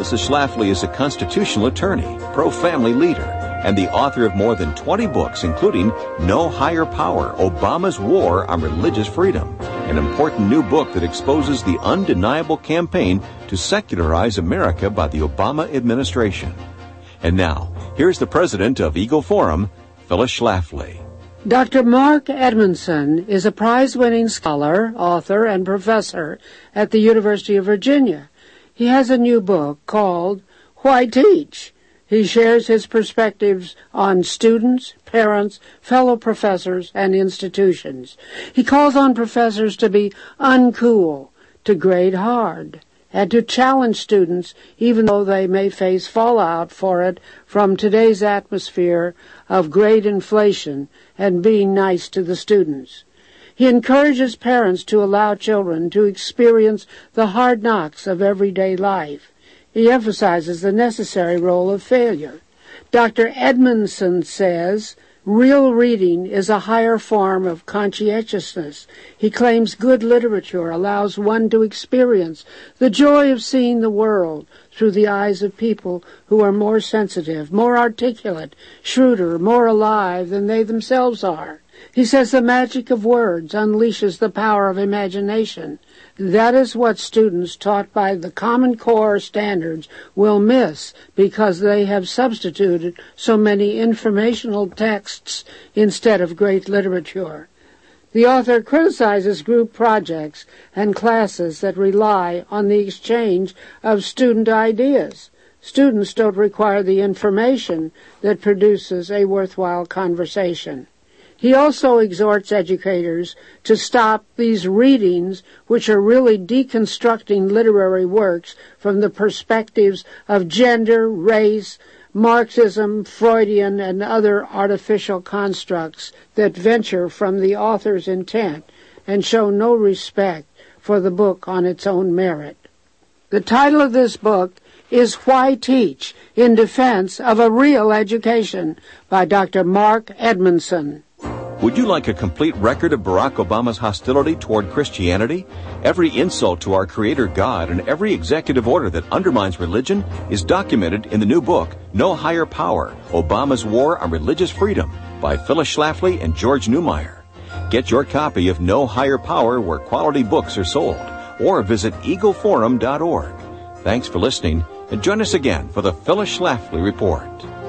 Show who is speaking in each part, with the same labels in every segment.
Speaker 1: Mrs. Schlafly is a constitutional attorney, pro-family leader, and the author of more than 20 books, including No Higher Power, Obama's War on Religious Freedom, an important new book that exposes the undeniable campaign to secularize America by the Obama administration. And now, here's the president of Eagle Forum, Phyllis Schlafly.
Speaker 2: Dr. Mark Edmondson is a prize-winning scholar, author, and professor at the University of Virginia. He has a new book called Why Teach? He shares his perspectives on students, parents, fellow professors, and institutions. He calls on professors to be uncool, to grade hard, and to challenge students even though they may face fallout for it from today's atmosphere of grade inflation and being nice to the students. He encourages parents to allow children to experience the hard knocks of everyday life. He emphasizes the necessary role of failure. Dr. Edmondson says, real reading is a higher form of conscientiousness. He claims good literature allows one to experience the joy of seeing the world through the eyes of people who are more sensitive, more articulate, shrewder, more alive than they themselves are. He says the magic of words unleashes the power of imagination. That is what students taught by the Common Core standards will miss because they have substituted so many informational texts instead of great literature. The author criticizes group projects and classes that rely on the exchange of student ideas. Students don't require the information that produces a worthwhile conversation. He also exhorts educators to stop these readings, which are really deconstructing literary works from the perspectives of gender, race, Marxism, Freudian, and other artificial constructs that venture from the author's intent and show no respect for the book on its own merit. The title of this book is Why Teach? In Defense of a Real Education by Dr. Mark Edmondson.
Speaker 1: Would you like a complete record of Barack Obama's hostility toward Christianity? Every insult to our Creator God and every executive order that undermines religion is documented in the new book, No Higher Power, Obama's War on Religious Freedom by Phyllis Schlafly and George Newmeyer. Get your copy of No Higher Power where quality books are sold, or visit eagleforum.org. Thanks for listening, and join us again for the Phyllis Schlafly Report.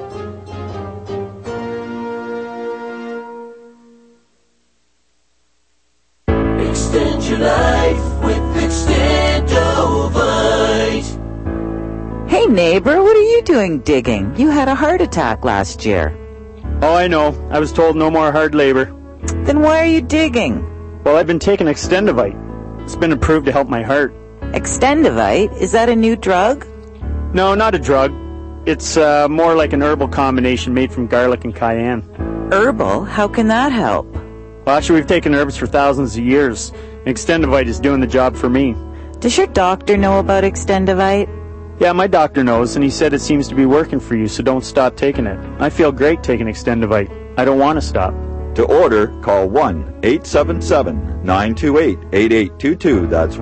Speaker 3: Extend your life with Extendovite.
Speaker 4: Hey neighbor, what are you doing digging? You had a heart attack last year.
Speaker 5: Oh, I know. I was told no more hard labor.
Speaker 4: Then why are you digging?
Speaker 5: Well, I've been taking Extendovite. It's been approved to help my heart.
Speaker 4: Extendovite? Is that a new drug?
Speaker 5: No, not a drug. It's more like an herbal combination made from garlic and cayenne.
Speaker 4: Herbal? How can that help?
Speaker 5: Well, actually, we've taken herbs for thousands of years. Extendovite is doing the job for me.
Speaker 4: Does your doctor know about Extendovite?
Speaker 5: Yeah, my doctor knows, and he said it seems to be working for you, so don't stop taking it. I feel great taking Extendovite. I don't want to stop.
Speaker 6: To order, call 1-877-928-8822. That's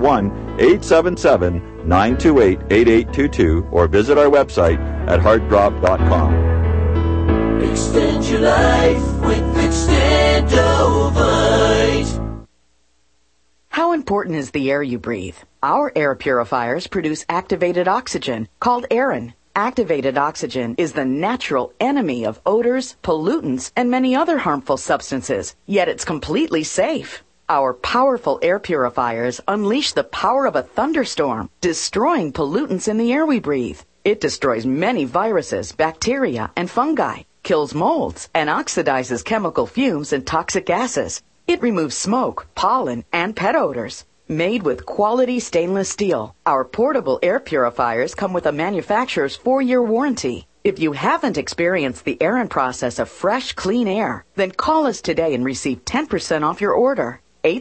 Speaker 6: 1-877-928-8822, or visit our website at heartdrop.com.
Speaker 3: Extend your life with Extendovite.
Speaker 7: How important is the air you breathe? Our air purifiers produce activated oxygen, called Aerin. Activated oxygen is the natural enemy of odors, pollutants, and many other harmful substances, yet it's completely safe. Our powerful air purifiers unleash the power of a thunderstorm, destroying pollutants in the air we breathe. It destroys many viruses, bacteria, and fungi, kills molds, and oxidizes chemical fumes and toxic gases. It removes smoke, pollen, and pet odors. Made with quality stainless steel, our portable air purifiers come with a manufacturer's 4-year warranty. If you haven't experienced the Aerin process of fresh, clean air, then call us today and receive 10% off your order.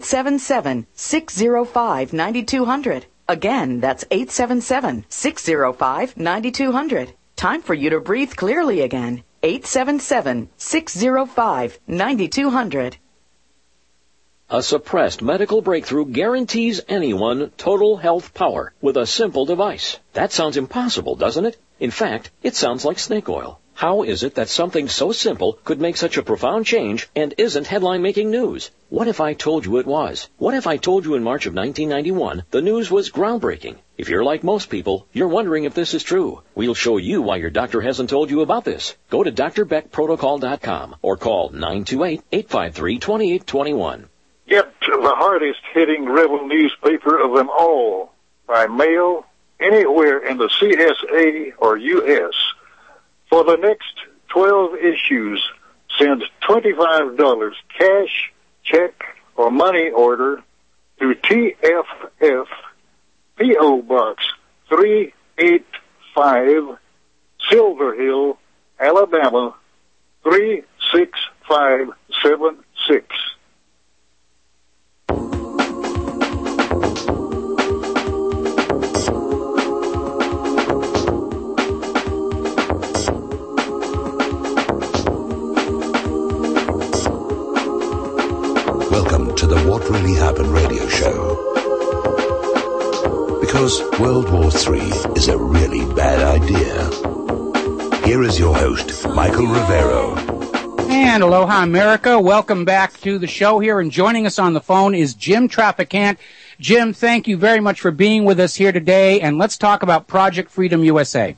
Speaker 7: 877-605-9200. Again, that's 877-605-9200. Time for you to breathe clearly again. 877-605-9200.
Speaker 8: A suppressed medical breakthrough guarantees anyone total health power with a simple device. That sounds impossible, doesn't it? In fact, it sounds like snake oil. How is it that something so simple could make such a profound change and isn't headline-making news? What if I told you it was? What if I told you in March of 1991 the news was groundbreaking? If you're like most people, you're wondering if this is true. We'll show you why your doctor hasn't told you about this. Go to drbeckprotocol.com or call 928-853-2821.
Speaker 9: Get the hardest-hitting rebel newspaper of them all by mail anywhere in the CSA or U.S. For the next 12 issues, send $25 cash, check, or money order to TFF P.O. Box 385, Silver Hill, Alabama 36576.
Speaker 10: Welcome to the What Really Happened radio show. Because World War III is a really bad idea. Here is your host, Michael Rivero.
Speaker 11: And aloha, America. Welcome back to the show here. And joining us on the phone is Jim Traficant. Jim, thank you very much for being with us here today. And let's talk about Project Freedom USA.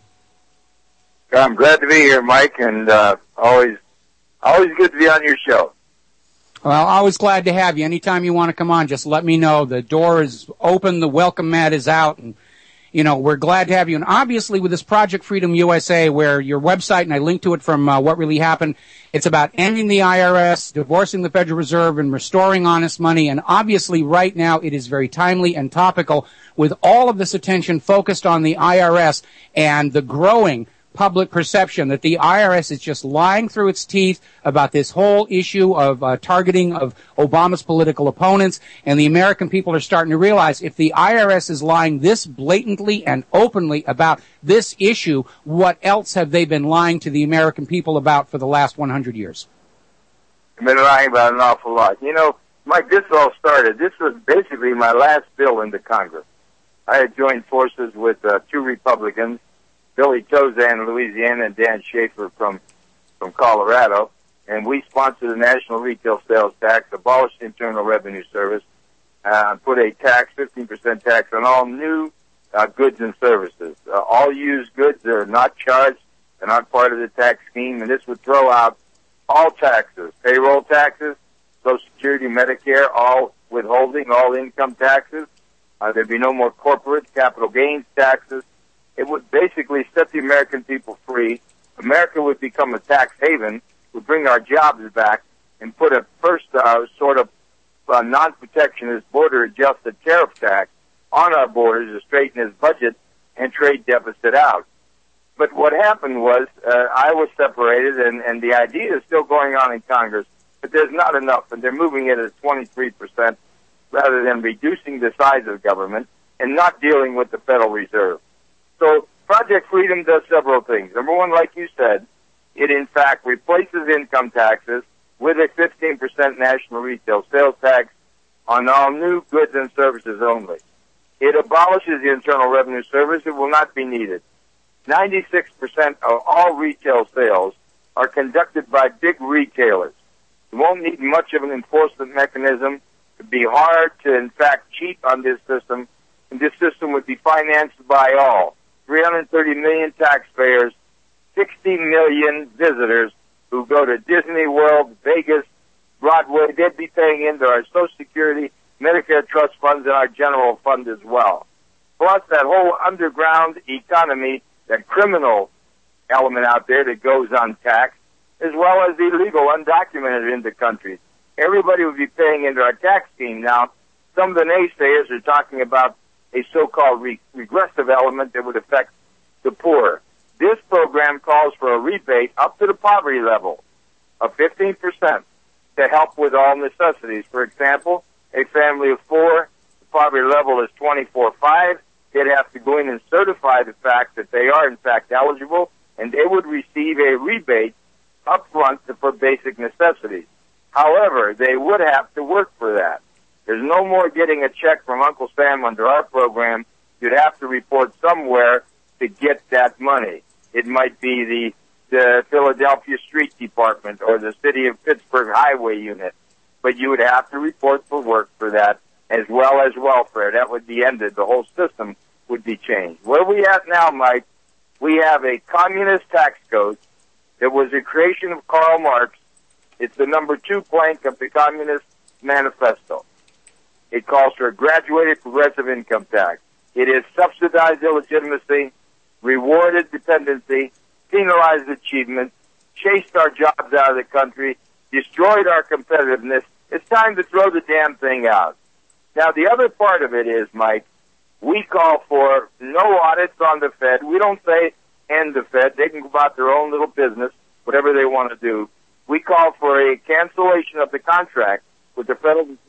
Speaker 12: I'm glad to be here, Mike, and always good to be on your show.
Speaker 11: Well, always glad to have you. Anytime you want to come on, just let me know. The door is open, the welcome mat is out, and, you know, we're glad to have you. And obviously with this Project Freedom USA, where your website, and I linked to it from What Really Happened, it's about ending the IRS, divorcing the Federal Reserve, and restoring honest money. And obviously right now it is very timely and topical with all of this attention focused on the IRS and the growing public perception that the IRS is just lying through its teeth about this whole issue of targeting of Obama's political opponents. And the American people are starting to realize if the IRS is lying this blatantly and openly about this issue, what else have they been lying to the American people about for the last 100 years?
Speaker 12: I've been lying about an awful lot. You know, Mike, this all started. This was basically my last bill into Congress. I had joined forces with two Republicans, Billy Tozan of Louisiana and Dan Schaefer from Colorado, and we sponsored the national retail sales tax, abolished the Internal Revenue Service, put a tax, 15% tax on all new goods and services. All used goods are not charged, they're not part of the tax scheme, and this would throw out all taxes, payroll taxes, Social Security, Medicare, all withholding, all income taxes. There'd be no more corporate capital gains taxes. It would basically set the American people free. America would become a tax haven, would bring our jobs back, and put a first sort of non-protectionist border-adjusted tariff tax on our borders to straighten his budget and trade deficit out. But what happened was I was separated, and the idea is still going on in Congress, but there's not enough, and they're moving it at 23% rather than reducing the size of government and not dealing with the Federal Reserve. So Project Freedom does several things. Number one, like you said, it in fact replaces income taxes with a 15% national retail sales tax on all new goods and services only. It abolishes the Internal Revenue Service. It will not be needed. 96% of all retail sales are conducted by big retailers. You won't need much of an enforcement mechanism. It would be hard to, in fact, cheat on this system, and this system would be financed by all. 330 million taxpayers, 60 million visitors who go to Disney World, Vegas, Broadway. They'd be paying into our Social Security, Medicare trust funds, and our general fund as well. Plus that whole underground economy, that criminal element out there that goes untaxed, as well as illegal, undocumented into countries. Everybody would be paying into our tax scheme. Now, some of the naysayers are talking about a so-called regressive element that would affect the poor. This program calls for a rebate up to the poverty level of 15% to help with all necessities. For example, a family of four, the poverty level is 24.5. They'd have to go in and certify the fact that they are, in fact, eligible, and they would receive a rebate up front for basic necessities. However, they would have to work for that. There's no more getting a check from Uncle Sam under our program. You'd have to report somewhere to get that money. It might be the Philadelphia Street Department or the City of Pittsburgh Highway Unit. But you would have to report for work for that, as well as welfare. That would be ended. The whole system would be changed. Where we at now, Mike, we have a communist tax code that was a creation of Karl Marx. It's the number 2 plank of the Communist Manifesto. It calls for a graduated progressive income tax. It is subsidized illegitimacy, rewarded dependency, penalized achievement, chased our jobs out of the country, destroyed our competitiveness. It's time to throw the damn thing out. Now, the other part of it is, Mike, we call for no audits on the Fed. We don't say end the Fed. They can go about their own little business, whatever they want to do. We call for a cancellation of the contract with the Federal Reserve,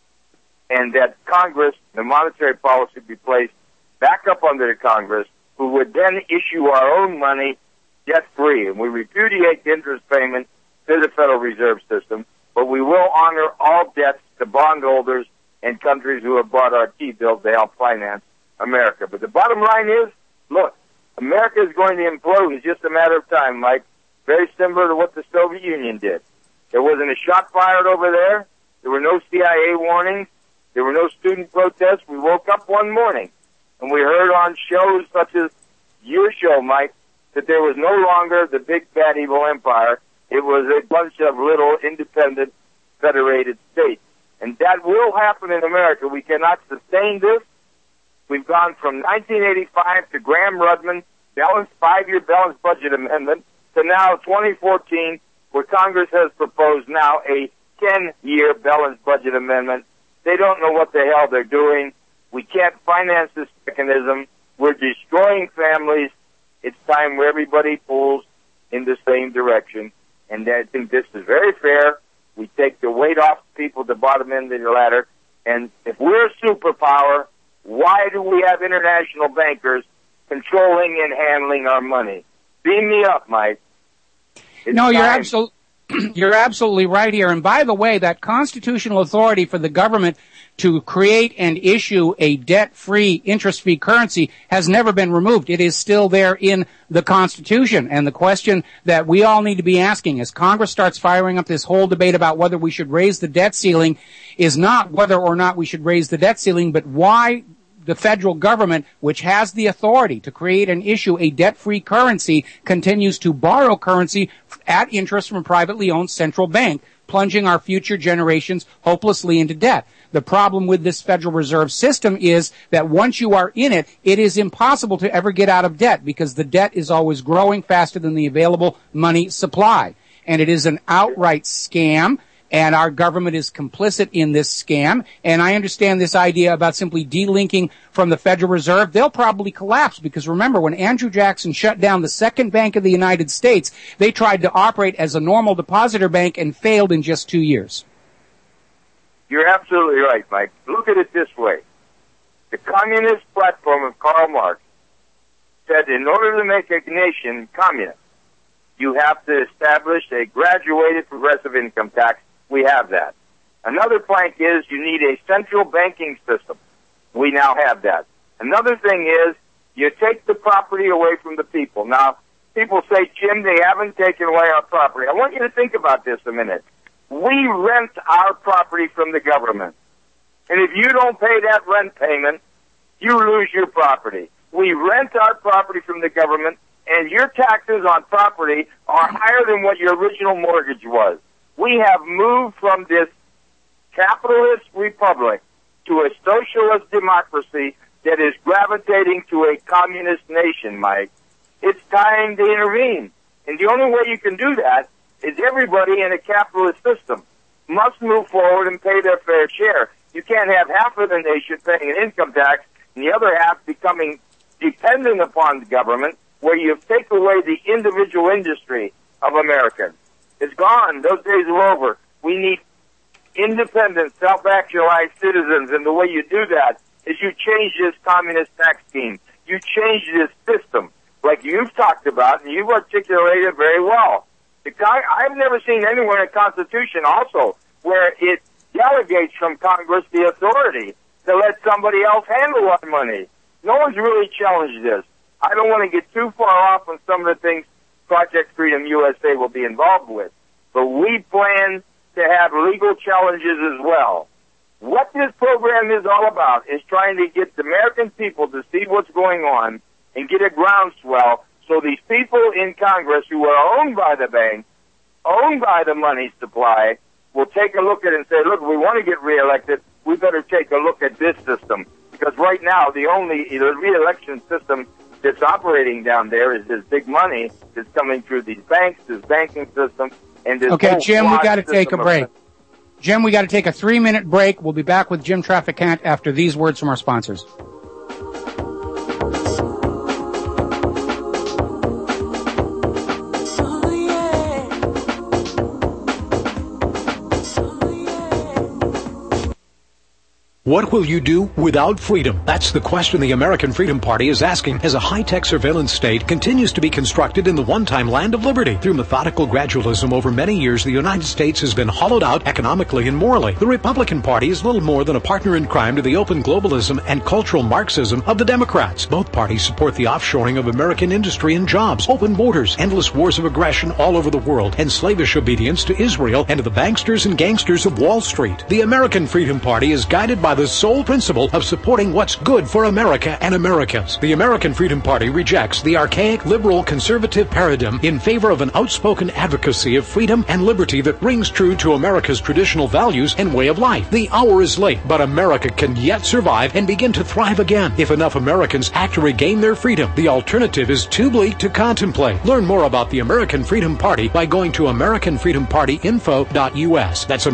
Speaker 12: and that Congress, the monetary policy, be placed back up under the Congress, who would then issue our own money debt-free. And we repudiate the interest payment to the Federal Reserve System, but we will honor all debts to bondholders and countries who have bought our T-bills to help finance America. But the bottom line is, look, America is going to implode. It's just a matter of time, Mike. Very similar to what the Soviet Union did. There wasn't a shot fired over there. There were no CIA warnings. There were no student protests. We woke up one morning, and we heard on shows such as your show, Mike, that there was no longer the big, bad, evil empire. It was a bunch of little independent federated states. And that will happen in America. We cannot sustain this. We've gone from 1985 to Gramm-Rudman, five-year balanced budget amendment, to now 2014, where Congress has proposed now a 10-year balanced budget amendment. They don't know what the hell they're doing. We can't finance this mechanism. We're destroying families. It's time where everybody pulls in the same direction. And I think this is very fair. We take the weight off people at the bottom end of the ladder. And if we're a superpower, why do we have international bankers controlling and handling our money? Beam me up, Mike.
Speaker 11: No, you're absolutely right here. And by the way, that constitutional authority for the government to create and issue a debt-free, interest-free currency has never been removed. It is still there in the Constitution. And the question that we all need to be asking as Congress starts firing up this whole debate about whether we should raise the debt ceiling is not whether or not we should raise the debt ceiling, but why the federal government, which has the authority to create and issue a debt-free currency, continues to borrow currency at interest from a privately owned central bank, plunging our future generations hopelessly into debt. The problem with this Federal Reserve System is that once you are in it, it is impossible to ever get out of debt because the debt is always growing faster than the available money supply. And it is an outright scam. And our government is complicit in this scam. And I understand this idea about simply delinking from the Federal Reserve. They'll probably collapse because remember, when Andrew Jackson shut down the second bank of the United States, they tried to operate as a normal depositor bank and failed in just 2 years.
Speaker 12: You're absolutely right, Mike. Look at it this way. The communist platform of Karl Marx said in order to make a nation communist, you have to establish a graduated progressive income tax. We have that. Another plank is you need a central banking system. We now have that. Another thing is you take the property away from the people. Now, people say, Jim, they haven't taken away our property. I want you to think about this a minute. We rent our property from the government. And if you don't pay that rent payment, you lose your property. We rent our property from the government, and your taxes on property are higher than what your original mortgage was. We have moved from this capitalist republic to a socialist democracy that is gravitating to a communist nation, Mike. It's time to intervene. And the only way you can do that is everybody in a capitalist system must move forward and pay their fair share. You can't have half of the nation paying an income tax and the other half becoming dependent upon the government, where you take away the individual industry of Americans. It's gone. Those days are over. We need independent, self-actualized citizens, and the way you do that is you change this communist tax scheme. You change this system, like you've talked about, and you've articulated very well. I've never seen anywhere in the Constitution also where it delegates from Congress the authority to let somebody else handle our money. No one's really challenged this. I don't want to get too far off on some of the things Project Freedom USA will be involved with, but we plan to have legal challenges as well. What this program is all about is trying to get the American people to see what's going on and get a groundswell so these people in Congress who are owned by the bank, owned by the money supply, will take a look at it and say, look, if we want to get reelected, we better take a look at this system. Because right now, the re-election system that's operating down there is this big money that's coming through these banks, this banking system, and this
Speaker 11: Okay, Jim, we got to take a break. Jim, we got to take a 3-minute break. We'll be back with Jim Traficant after these words from our sponsors.
Speaker 13: What will you do without freedom? That's the question the American Freedom Party is asking as a high-tech surveillance state continues to be constructed in the one-time land of liberty. Through methodical gradualism over many years, the United States has been hollowed out economically and morally. The Republican Party is little more than a partner in crime to the open globalism and cultural Marxism of the Democrats. Both parties support the offshoring of American industry and jobs, open borders, endless wars of aggression all over the world, and slavish obedience to Israel and to the banksters and gangsters of Wall Street. The American Freedom Party is guided by the sole principle of supporting what's good for America and Americans. The American Freedom Party rejects the archaic liberal conservative paradigm in favor of an outspoken advocacy of freedom and liberty that rings true to America's traditional values and way of life. The hour is late, but America can yet survive and begin to thrive again if enough Americans act to regain their freedom. The alternative is too bleak to contemplate. Learn more about the American Freedom Party by going to AmericanFreedomPartyInfo.us. That's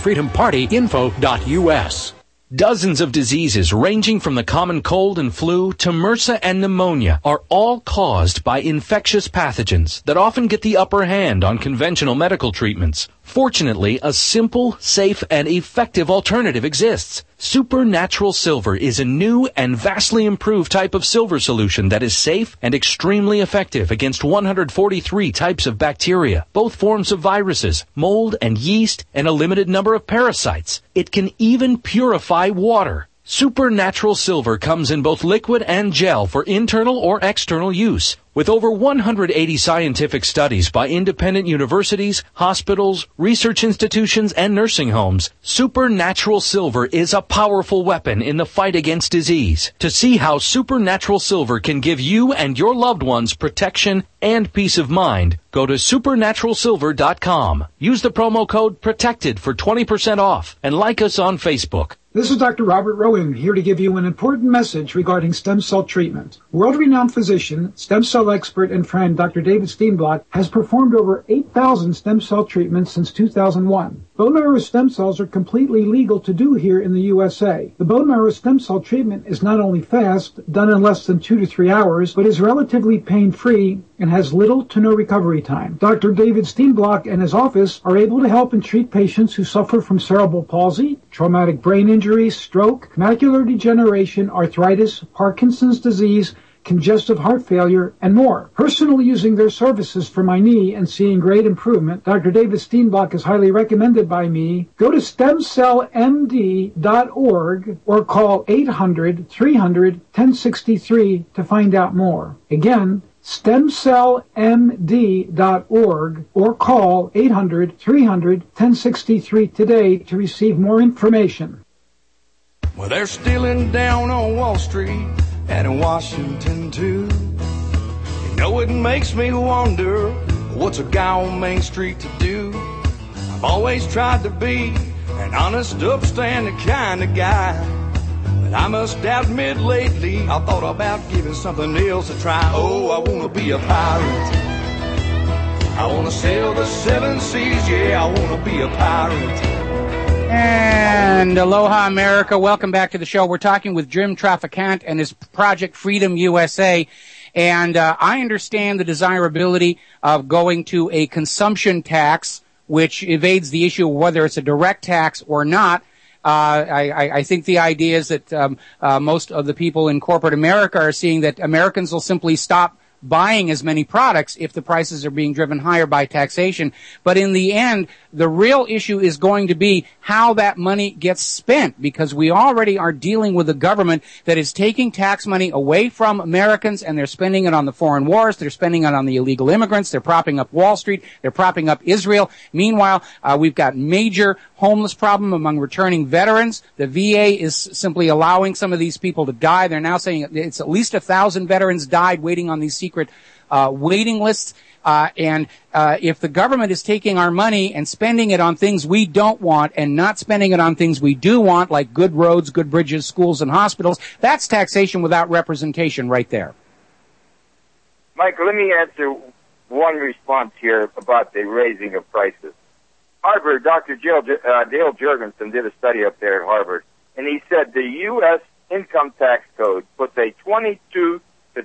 Speaker 13: AmericanFreedomPartyInfo.us.
Speaker 14: Dozens of diseases ranging from the common cold and flu to MRSA and pneumonia are all caused by infectious pathogens that often get the upper hand on conventional medical treatments. Fortunately, a simple, safe, and effective alternative exists. Supernatural Silver is a new and vastly improved type of silver solution that is safe and extremely effective against 143 types of bacteria, both forms of viruses, mold and yeast, and a limited number of parasites. It can even purify water. Supernatural Silver comes in both liquid and gel for internal or external use. With over 180 scientific studies by independent universities, hospitals, research institutions, and nursing homes, Supernatural Silver is a powerful weapon in the fight against disease. To see how Supernatural Silver can give you and your loved ones protection and peace of mind, go to supernaturalsilver.com. Use the promo code PROTECTED for 20% off and like us on Facebook.
Speaker 15: This is Dr. Robert Rowan here to give you an important message regarding stem cell treatment. World-renowned physician, stem cell expert, and friend Dr. David Steenblock has performed over 8,000 stem cell treatments since 2001. Bone marrow stem cells are completely legal to do here in the USA. The bone marrow stem cell treatment is not only fast, done in less than 2 to 3 hours, but is relatively pain-free and has little to no recovery time. Dr. David Steenblock and his office are able to help and treat patients who suffer from cerebral palsy, traumatic brain injury, stroke, macular degeneration, arthritis, Parkinson's disease, congestive heart failure, and more. Personally using their services for my knee and seeing great improvement, Dr. David Steenblock is highly recommended by me. Go to stemcellmd.org or call 800-300-1063 to find out more. Again, stemcellmd.org or call 800-300-1063 today to receive more information.
Speaker 16: Well, they're stealing down on Wall Street and in Washington too. You know, it makes me wonder, what's a guy on Main Street to do? I've always tried to be an honest, upstanding kind of guy, but I must admit lately I thought about giving something else a try. Oh, I want to be a pirate. I want to sail the 7 seas, yeah, I want to be a pirate.
Speaker 11: And aloha, America. Welcome back to the show. We're talking with Jim Traficant and his Project Freedom USA. And I understand the desirability of going to a consumption tax, which evades the issue of whether it's a direct tax or not. I think the idea is that most of the people in corporate America are seeing that Americans will simply stop buying as many products if the prices are being driven higher by taxation. But in the end, the real issue is going to be how that money gets spent, because we already are dealing with a government that is taking tax money away from Americans, and they're spending it on the foreign wars, they're spending it on the illegal immigrants, they're propping up Wall Street, they're propping up Israel. Meanwhile, we've got major homeless problem among returning veterans. The VA is simply allowing some of these people to die. They're now saying it's at least 1,000 veterans died waiting on these secret waiting lists. And if the government is taking our money and spending it on things we don't want and not spending it on things we do want, like good roads, good bridges, schools, and hospitals, that's taxation without representation right there.
Speaker 12: Michael, let me answer one response here about the raising of prices. Harvard, Dr. Dale Jurgensen did a study up there at Harvard, and he said the U.S. income tax code puts a 22 to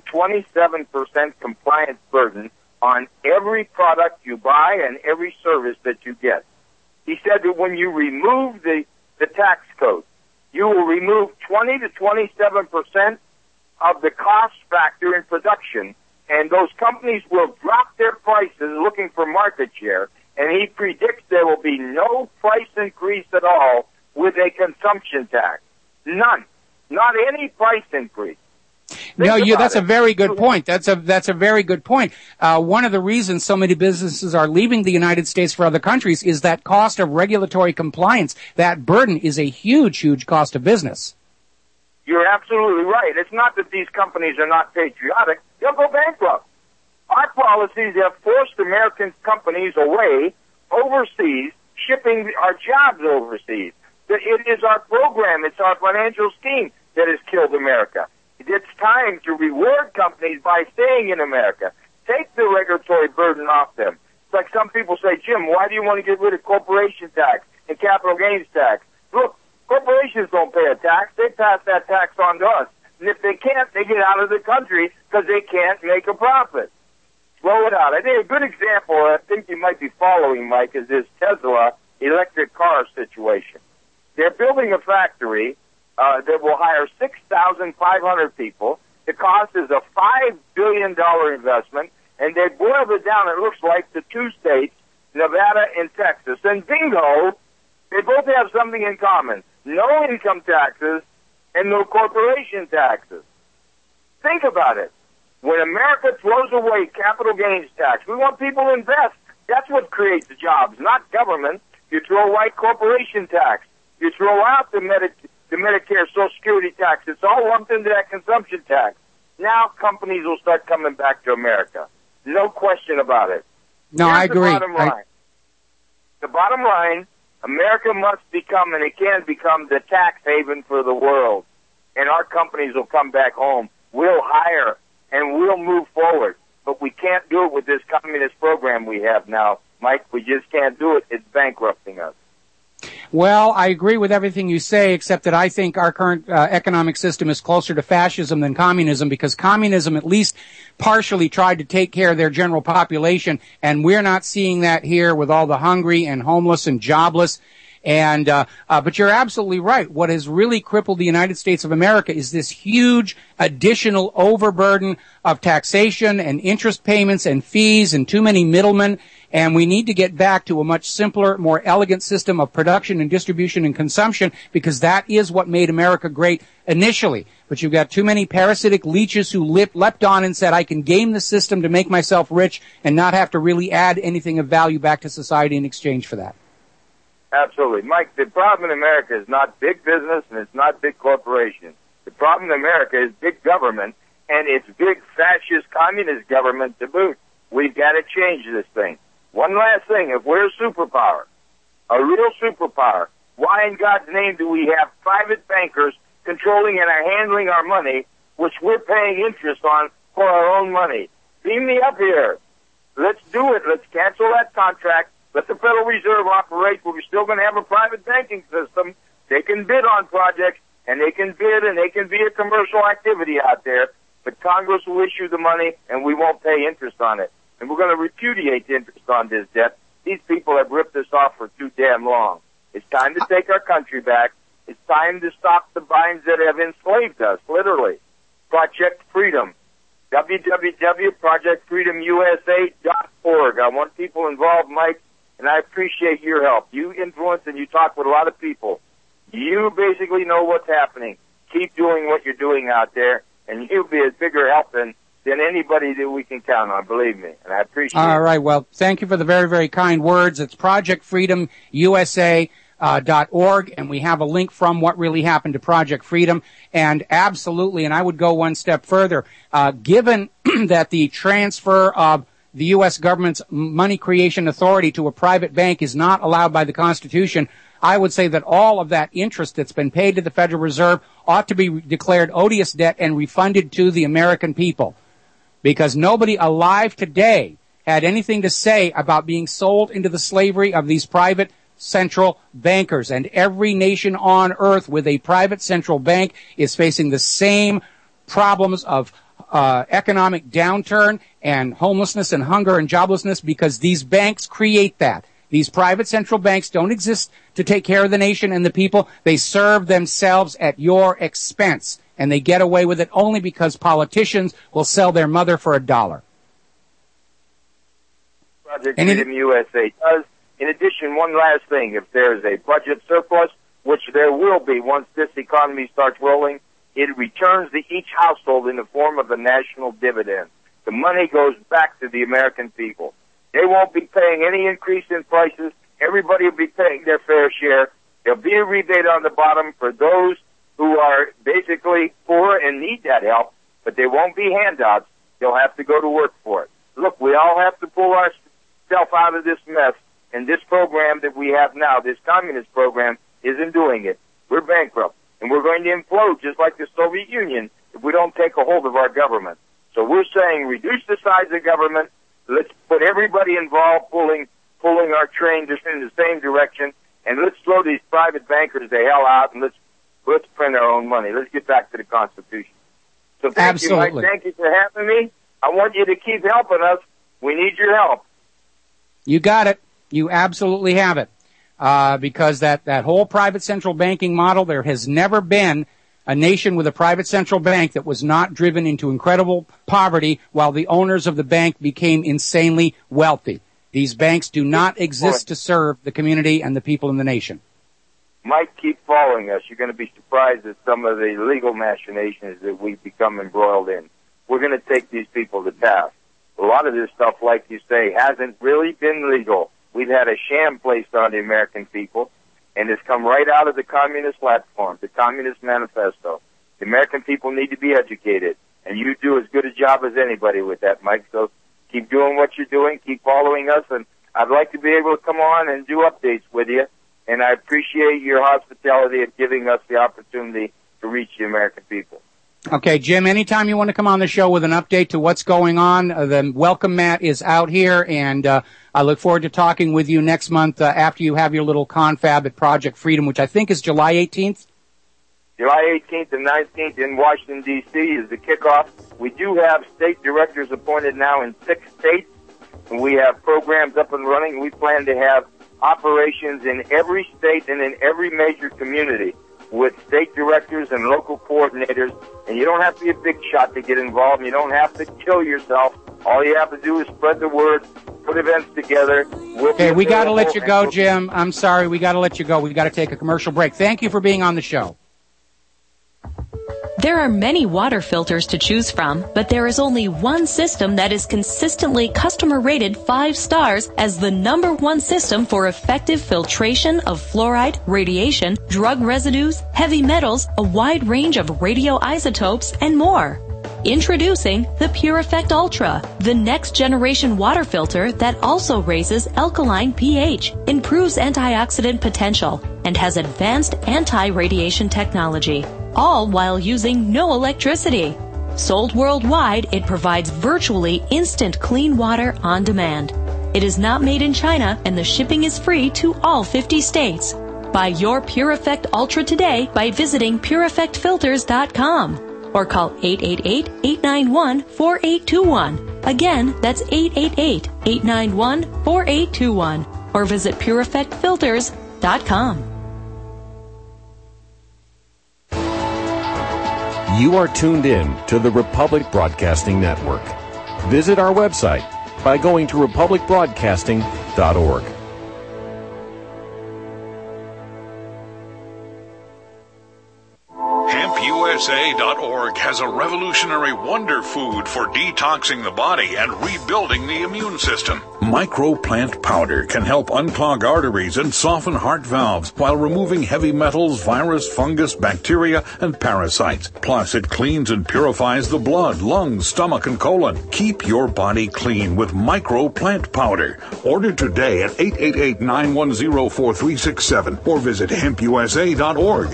Speaker 12: 27% compliance burden on every product you buy and every service that you get. He said that when you remove the tax code, you will remove 20 to 27% of the cost factor in production, and those companies will drop their prices looking for market share, and he predicts there will be no price increase at all with a consumption tax. None. Not any price increase.
Speaker 11: That's a very good point. That's a very good point. One of the reasons so many businesses are leaving the United States for other countries is that cost of regulatory compliance. That burden is a huge, huge cost of business.
Speaker 12: You're absolutely right. It's not that these companies are not patriotic. They'll go bankrupt. Our policies have forced American companies away overseas, shipping our jobs overseas. It is our program, it's our financial scheme that has killed America. It's time to reward companies by staying in America. Take the regulatory burden off them. It's like some people say, Jim, why do you want to get rid of corporation tax and capital gains tax? Look, corporations don't pay a tax. They pass that tax on to us. And if they can't, they get out of the country because they can't make a profit. Throw it out. I think a good example, I think you might be following, Mike, is this Tesla electric car situation. They're building a factory that will hire 6,500 people. The cost is a $5 billion investment, and they boiled it down, it looks like, to two states, Nevada and Texas. And bingo, they both have something in common. No income taxes and no corporation taxes. Think about it. When America throws away capital gains tax, we want people to invest. That's what creates the jobs, not government. You throw away corporation tax. You throw out the Medicare Social Security tax. It's all lumped into that consumption tax. Now companies will start coming back to America. No question about it.
Speaker 11: No, I agree.
Speaker 12: The bottom line, America must become, and it can become, the tax haven for the world. And our companies will come back home. We'll hire, and we'll move forward. But we can't do it with this communist program we have now, Mike. We just can't do it. It's bankrupting us.
Speaker 11: Well, I agree with everything you say, except that I think our current economic system is closer to fascism than communism, because communism at least partially tried to take care of their general population, and we're not seeing that here with all the hungry and homeless and jobless. And but you're absolutely right. What has really crippled the United States of America is this huge additional overburden of taxation and interest payments and fees and too many middlemen. And we need to get back to a much simpler, more elegant system of production and distribution and consumption, because that is what made America great initially. But you've got too many parasitic leeches who leapt on and said, I can game the system to make myself rich and not have to really add anything of value back to society in exchange for that.
Speaker 12: Absolutely. Mike, the problem in America is not big business and it's not big corporations. The problem in America is big government, and it's big fascist communist government to boot. We've got to change this thing. One last thing, if we're a superpower, a real superpower, why in God's name do we have private bankers controlling and are handling our money, which we're paying interest on for our own money? Beam me up here. Let's do it. Let's cancel that contract. Let the Federal Reserve operate, but we're still going to have a private banking system. They can bid on projects, and they can bid, and they can be a commercial activity out there, but Congress will issue the money, and we won't pay interest on it. And we're going to repudiate the interest on this debt. These people have ripped us off for too damn long. It's time to take our country back. It's time to stop the binds that have enslaved us, literally. Project Freedom. www.projectfreedomusa.org. I want people involved, Mike, and I appreciate your help. You influence and you talk with a lot of people. You basically know what's happening. Keep doing what you're doing out there, and you'll be a bigger help than anybody that we can count on, believe me. And I appreciate it.
Speaker 11: All right. Well, thank you for the very, very kind words. It's ProjectFreedomUSA.org, and we have a link from What Really Happened to Project Freedom. And absolutely, and I would go one step further, given that the transfer of the U.S. government's money creation authority to a private bank is not allowed by the Constitution, I would say that all of that interest that's been paid to the Federal Reserve ought to be declared odious debt and refunded to the American people. Because nobody alive today had anything to say about being sold into the slavery of these private central bankers. And every nation on earth with a private central bank is facing the same problems of economic downturn and homelessness and hunger and joblessness, because these banks create that. These private central banks don't exist to take care of the nation and the people. They serve themselves at your expense. And they get away with it only because politicians will sell their mother for $1.
Speaker 12: Project Freedom USA does. In addition, one last thing. If there's a budget surplus, which there will be once this economy starts rolling, it returns to each household in the form of a national dividend. The money goes back to the American people. They won't be paying any increase in prices. Everybody will be paying their fair share. There'll be a rebate on the bottom for those who are basically poor and need that help, but they won't be handouts. They'll have to go to work for it. Look, we all have to pull ourselves out of this mess, and this program that we have now, this communist program, isn't doing it. We're bankrupt, and we're going to implode just like the Soviet Union if we don't take a hold of our government. So we're saying reduce the size of government. Let's put everybody involved pulling our train just in the same direction, and let's throw these private bankers the hell out, and let's print our own money. Let's get back to the Constitution. So thank you, Mike. Thank you for having me. I want you to keep helping us. We need your help.
Speaker 11: You got it. You absolutely have it. Because that whole private central banking model, there has never been a nation with a private central bank that was not driven into incredible poverty while the owners of the bank became insanely wealthy. These banks do not exist to serve the community and the people in the nation.
Speaker 12: Mike, keep following us. You're going to be surprised at some of the legal machinations that we've become embroiled in. We're going to take these people to task. A lot of this stuff, like you say, hasn't really been legal. We've had a sham placed on the American people, and it's come right out of the Communist platform, the Communist Manifesto. The American people need to be educated, and you do as good a job as anybody with that, Mike. So keep doing what you're doing, keep following us, and I'd like to be able to come on and do updates with you. And I appreciate your hospitality of giving us the opportunity to reach the American people.
Speaker 11: Okay, Jim, anytime you want to come on the show with an update to what's going on, the welcome mat is out here, and I look forward to talking with you next month after you have your little confab at Project Freedom, which I think is July 18th.
Speaker 12: July 18th and 19th in Washington, D.C. is the kickoff. We do have state directors appointed now in 6 states, and we have programs up and running. We plan to have operations in every state and in every major community with state directors and local coordinators. And you don't have to be a big shot to get involved. You don't have to kill yourself. All you have to do is spread the word, put events together.
Speaker 11: Okay, we got to let you go, Jim. I'm sorry. We got to let you go. We got to take a commercial break. Thank you for being on the show.
Speaker 17: There are many water filters to choose from, but there is only one system that is consistently customer rated 5 stars as the #1 system for effective filtration of fluoride, radiation, drug residues, heavy metals, a wide range of radioisotopes, and more. Introducing the PureEffect Ultra, the next generation water filter that also raises alkaline pH, improves antioxidant potential, and has advanced anti-radiation technology, all while using no electricity. Sold worldwide, it provides virtually instant clean water on demand. It is not made in China, and the shipping is free to all 50 states. Buy your PureEffect Ultra today by visiting PureEffectFilters.com. or call 888-891-4821. Again, that's 888-891-4821. Or visit PureEffectFilters.com.
Speaker 18: You are tuned in to the Republic Broadcasting Network. Visit our website by going to republicbroadcasting.org.
Speaker 19: HempUSA.org has a revolutionary wonder food for detoxing the body and rebuilding the immune system. Microplant powder can help unclog arteries and soften heart valves while removing heavy metals, virus, fungus, bacteria, and parasites. Plus, it cleans and purifies the blood, lungs, stomach, and colon. Keep your body clean with Microplant powder. Order today at 888-910-4367 or visit HempUSA.org.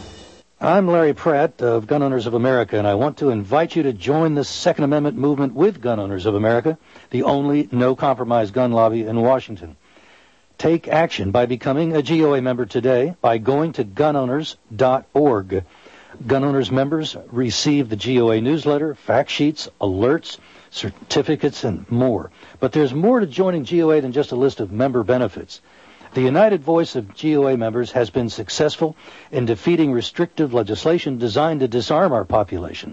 Speaker 20: I'm Larry Pratt of Gun Owners of America, and I want to invite you to join the Second Amendment movement with Gun Owners of America, the only no-compromise gun lobby in Washington. Take action by becoming a GOA member today by going to gunowners.org. Gun Owners members receive the GOA newsletter, fact sheets, alerts, certificates, and more. But there's more to joining GOA than just a list of member benefits. The united voice of GOA members has been successful in defeating restrictive legislation designed to disarm our population.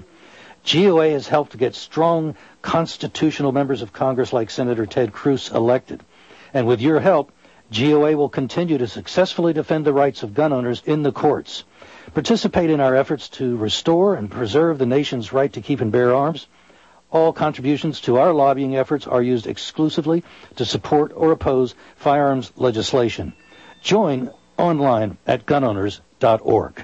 Speaker 20: GOA has helped to get strong constitutional members of Congress like Senator Ted Cruz elected. And with your help, GOA will continue to successfully defend the rights of gun owners in the courts. Participate in our efforts to restore and preserve the nation's right to keep and bear arms. All contributions to our lobbying efforts are used exclusively to support or oppose firearms legislation. Join online at gunowners.org.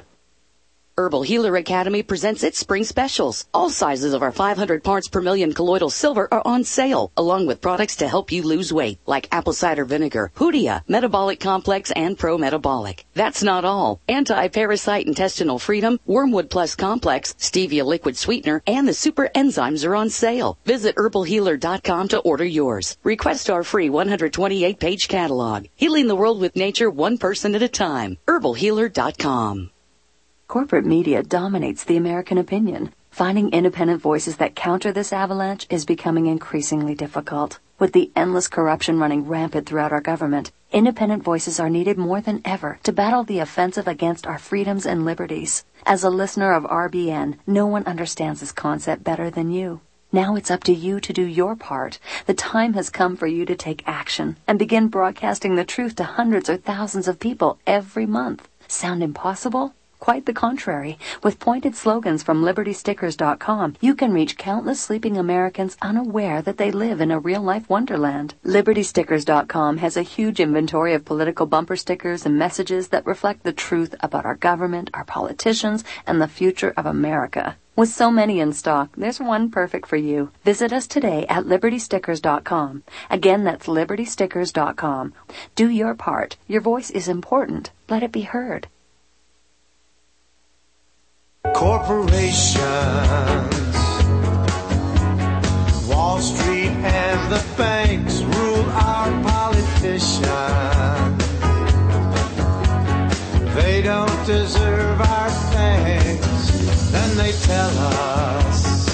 Speaker 21: Herbal Healer Academy presents its spring specials. All sizes of our 500 parts per million colloidal silver are on sale, along with products to help you lose weight, like apple cider vinegar, Hoodia, Metabolic Complex, and Pro Metabolic. That's not all. Anti-Parasite Intestinal Freedom, Wormwood Plus Complex, Stevia Liquid Sweetener, and the Super Enzymes are on sale. Visit herbalhealer.com to order yours. Request our free 128-page catalog. Healing the world with nature, one person at a time. herbalhealer.com.
Speaker 22: Corporate media dominates the American opinion. Finding independent voices that counter this avalanche is becoming increasingly difficult. With the endless corruption running rampant throughout our government, independent voices are needed more than ever to battle the offensive against our freedoms and liberties. As a listener of RBN, no one understands this concept better than you. Now it's up to you to do your part. The time has come for you to take action and begin broadcasting the truth to hundreds or thousands of people every month. Sound impossible? Quite the contrary. With pointed slogans from LibertyStickers.com, you can reach countless sleeping Americans unaware that they live in a real-life wonderland. LibertyStickers.com has a huge inventory of political bumper stickers and messages that reflect the truth about our government, our politicians, and the future of America. With so many in stock, there's one perfect for you. Visit us today at LibertyStickers.com. Again, that's LibertyStickers.com. Do your part. Your voice is important. Let it be heard.
Speaker 23: Corporations, Wall Street and the banks rule our politicians. They don't deserve our thanks, then they tell us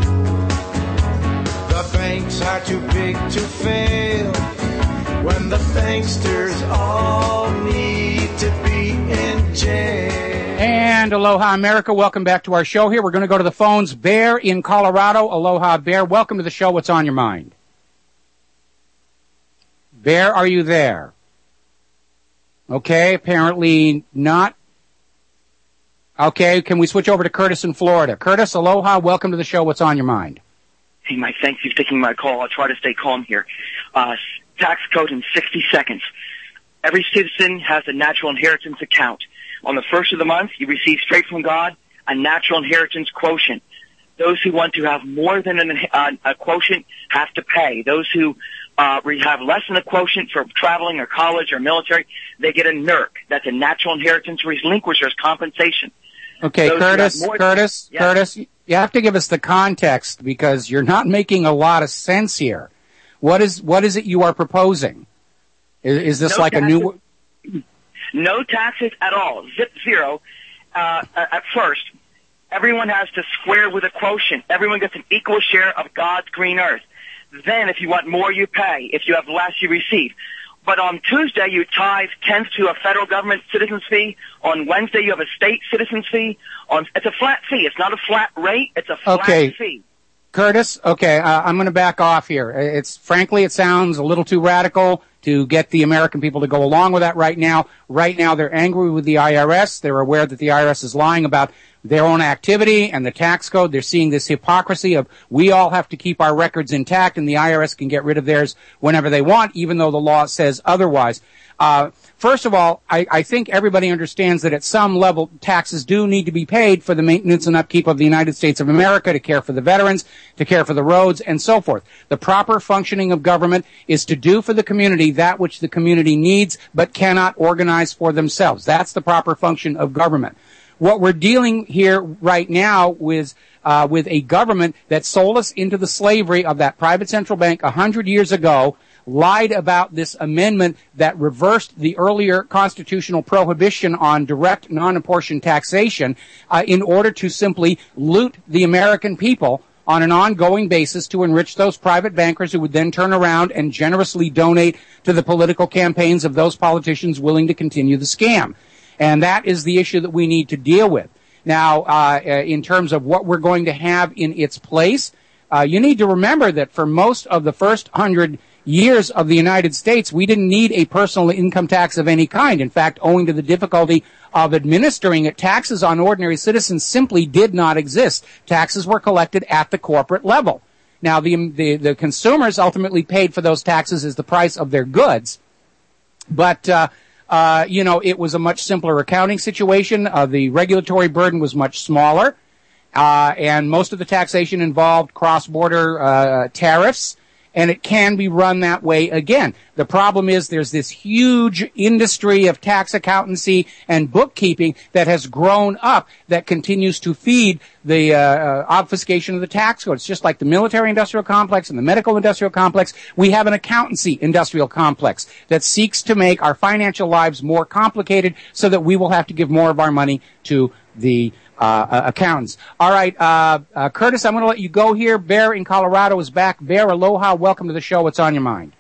Speaker 23: the banks are too big to fail, when the banksters all need to be in jail.
Speaker 11: And aloha, America. Welcome back to our show here. We're going to go to the phones. Bear in Colorado. Aloha, Bear. Welcome to the show. What's on your mind? Bear, are you there? Okay, apparently not. Okay, can we switch over to Curtis in Florida? Curtis, aloha. Welcome to the show. What's on your mind?
Speaker 24: Hey, Mike, thank you for taking my call. I'll try to stay calm here. Tax code in 60 seconds. Every citizen has a natural inheritance account. On the first of the month, you receive straight from God a natural inheritance quotient. Those who want to have more than a quotient have to pay. Those who have less than a quotient for traveling or college or military, they get a NERC. That's a natural inheritance relinquisher's compensation.
Speaker 11: Okay, Curtis, you have to give us the context because you're not making a lot of sense here. What is it you are proposing? Is this like a new...
Speaker 24: No taxes at all. Zip zero. At first, everyone has to square with a quotient. Everyone gets an equal share of God's green earth. Then, if you want more, you pay. If you have less, you receive. But on Tuesday, you tithe tenth to a federal government citizen's fee. On Wednesday, you have a state citizen's fee. It's a flat fee. It's not a flat rate. It's a flat fee.
Speaker 11: Curtis, I'm going to back off here. Frankly, it sounds a little too radical to get the American people to go along with that right now. Right now, they're angry with the IRS. They're aware that the IRS is lying about their own activity and the tax code. They're seeing this hypocrisy of we all have to keep our records intact and the IRS can get rid of theirs whenever they want, even though the law says otherwise. First of all, I think everybody understands that at some level taxes do need to be paid for the maintenance and upkeep of the United States of America, to care for the veterans, to care for the roads, and so forth. The proper functioning of government is to do for the community that which the community needs but cannot organize for themselves. That's the proper function of government. What we're dealing here right now with a government that sold us into the slavery of that private central bank 100 years ago, lied about this amendment that reversed the earlier constitutional prohibition on direct non-apportioned taxation in order to simply loot the American people on an ongoing basis to enrich those private bankers who would then turn around and generously donate to the political campaigns of those politicians willing to continue the scam. And that is the issue that we need to deal with. Now, in terms of what we're going to have in its place, you need to remember that for most of the first 100 years of the United States, we didn't need a personal income tax of any kind. In fact, owing to the difficulty of administering it, taxes on ordinary citizens simply did not exist. Taxes were collected at the corporate level. Now, the consumers ultimately paid for those taxes as the price of their goods, but it was a much simpler accounting situation. The regulatory burden was much smaller, and most of the taxation involved cross-border tariffs, and it can be run that way again. The problem is there's this huge industry of tax accountancy and bookkeeping that has grown up that continues to feed the obfuscation of the tax code. It's just like the military-industrial complex and the medical-industrial complex. We have an accountancy-industrial complex that seeks to make our financial lives more complicated so that we will have to give more of our money to the accountants. All right, Curtis, I'm going to let you go here. Bear in Colorado is back. Bear, aloha. Welcome to the show. What's on your mind?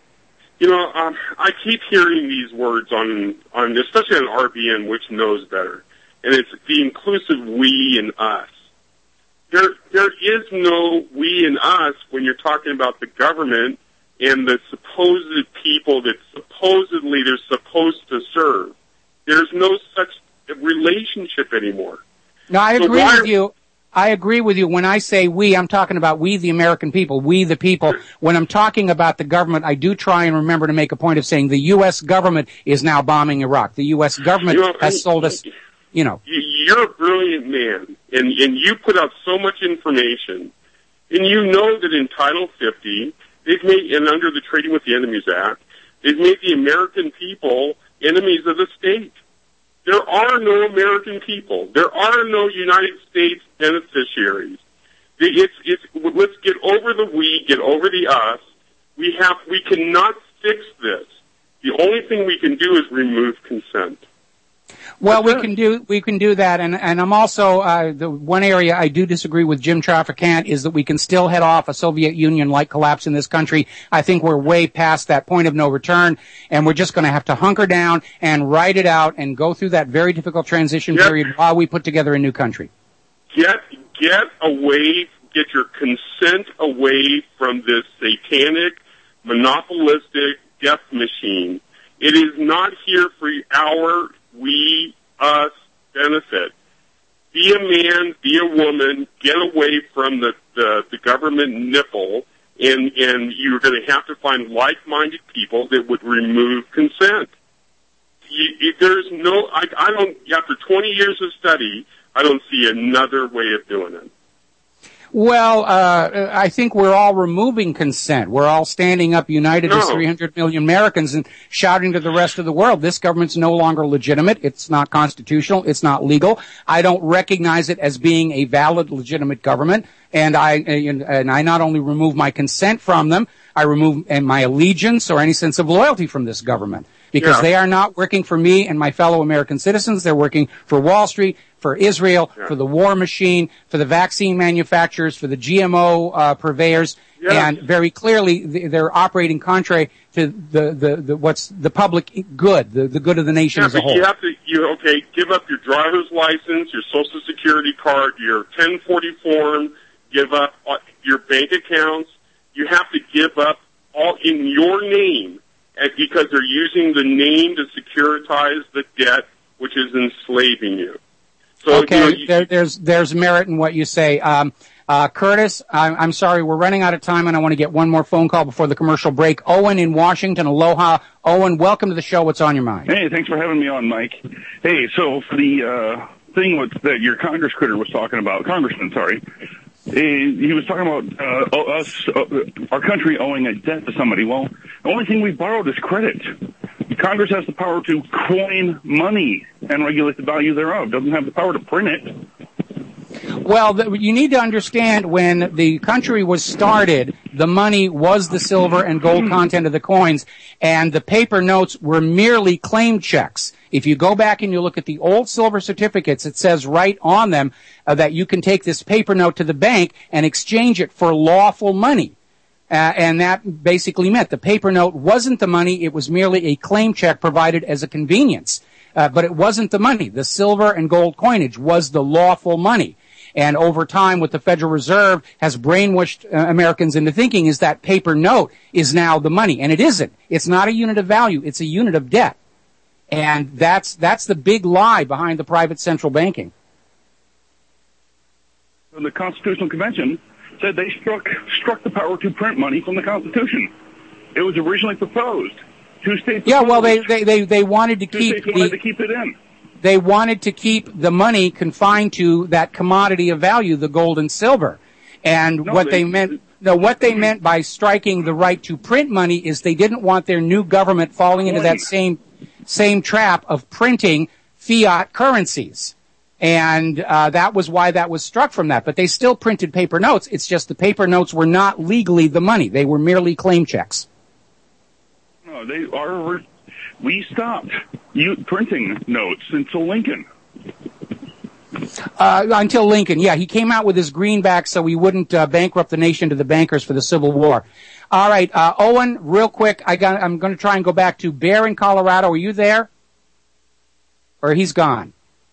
Speaker 1: I keep hearing these words on especially on RBN, which knows better, and it's the inclusive we and us. There is no we and us when you're talking about the government and the supposed people that supposedly they're supposed to serve. There's no such relationship anymore.
Speaker 11: No, I agree with you. I agree with you. When I say we, I'm talking about we, the American people, we, the people. When I'm talking about the government, I do try and remember to make a point of saying the U.S. government is now bombing Iraq. The U.S. government has sold us,
Speaker 1: You're a brilliant man, and you put out so much information, and you know that in Title 50, they've made, and under the Trading with the Enemies Act, they've made the American people enemies of the state. There are no American people. There are no United States beneficiaries. Let's get over the we, get over the us. We cannot fix this. The only thing we can do is remove consent.
Speaker 11: Well, we can do that, and I'm also the one area I do disagree with Jim Traficant is that we can still head off a Soviet Union-like collapse in this country. I think we're way past that point of no return, and we're just going to have to hunker down and ride it out and go through that very difficult transition period while we put together a new country.
Speaker 1: Get your consent away from this satanic, monopolistic death machine. It is not here for our we, us benefit. Be a man, be a woman, get away from the government nipple, and you're going to have to find like-minded people that would remove consent. After 20 years of study, I don't see another way of doing it.
Speaker 11: Well, I think we're all removing consent. We're all standing up united as 300 million Americans and shouting to the rest of the world, this government's no longer legitimate. It's not constitutional. It's not legal. I don't recognize it as being a valid, legitimate government. And I not only remove my consent from them, I remove my allegiance or any sense of loyalty from this government. because they are not working for me and my fellow American citizens. They're working for Wall Street, for Israel, for the war machine, for the vaccine manufacturers, for the GMO purveyors, and very clearly they're operating contrary to what's the public good, the good of the nation as a whole.
Speaker 1: You have to give up your driver's license, your Social Security card, your 1040 form, give up your bank accounts. You have to give up all in your name, because they're using the name to securitize the debt, which is enslaving you. So,
Speaker 11: there's merit in what you say. Curtis, I'm sorry, we're running out of time, and I want to get one more phone call before the commercial break. Owen in Washington, aloha. Owen, welcome to the show. What's on your mind?
Speaker 2: Hey, thanks for having me on, Mike. Hey, so for the thing that your congressman was talking about, he was talking about our country owing a debt to somebody. Well, the only thing we borrowed is credit. Congress has the power to coin money and regulate the value thereof. Doesn't have the power to print it.
Speaker 11: Well, you need to understand, when the country was started, the money was the silver and gold content of the coins, and the paper notes were merely claim checks. If you go back and you look at the old silver certificates, it says right on them that you can take this paper note to the bank and exchange it for lawful money. And that basically meant the paper note wasn't the money, it was merely a claim check provided as a convenience. But it wasn't the money. The silver and gold coinage was the lawful money. And over time, what the Federal Reserve has brainwashed Americans into thinking is that paper note is now the money. And it isn't. It's not a unit of value. It's a unit of debt. And that's the big lie behind the private central banking.
Speaker 2: The Constitutional Convention said they struck the power to print money from the Constitution. It was originally proposed. Two states.
Speaker 11: Yeah, well, they wanted to keep
Speaker 2: wanted to keep it in.
Speaker 11: They wanted to keep the money confined to that commodity of value, the gold and silver. And what they meant by striking the right to print money is they didn't want their new government falling into that same trap of printing fiat currencies. And that was why that was struck from that. But they still printed paper notes. It's just the paper notes were not legally the money. They were merely claim checks.
Speaker 2: No, they are. We stopped printing notes until Lincoln.
Speaker 11: Until Lincoln, yeah. He came out with his greenback so we wouldn't bankrupt the nation to the bankers for the Civil War. All right, Owen, real quick, I'm going to try and go back to Bear in Colorado. Are you there? Or he's gone?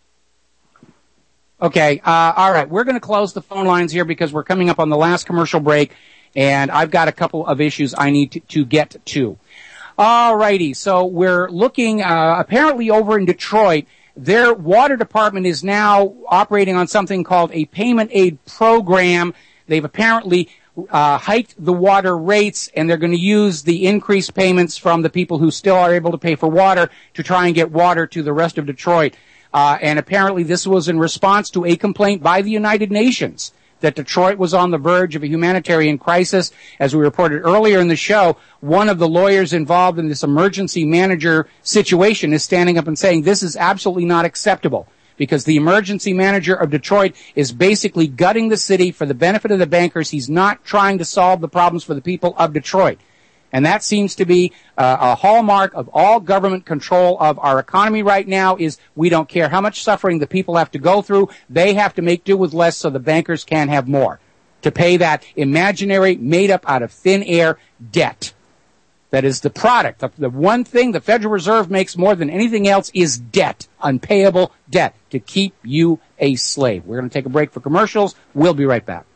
Speaker 11: Okay, all right. We're going to close the phone lines here because we're coming up on the last commercial break, and I've got a couple of issues I need to get to. All righty, so we're looking apparently over in Detroit. Their water department is now operating on something called a payment aid program. They've apparently hiked the water rates, and they're going to use the increased payments from the people who still are able to pay for water to try and get water to the rest of Detroit. And apparently this was in response to a complaint by the United Nations that Detroit was on the verge of a humanitarian crisis. As we reported earlier in the show, one of the lawyers involved in this emergency manager situation is standing up and saying this is absolutely not acceptable because the emergency manager of Detroit is basically gutting the city for the benefit of the bankers. He's not trying to solve the problems for the people of Detroit. And that seems to be a hallmark of all government control of our economy right now is we don't care how much suffering the people have to go through. They have to make do with less so the bankers can have more to pay that imaginary, made up out of thin air debt. That is the product. The one thing the Federal Reserve makes more than anything else is debt, unpayable debt, to keep you a slave. We're going to take a break for commercials. We'll be right back.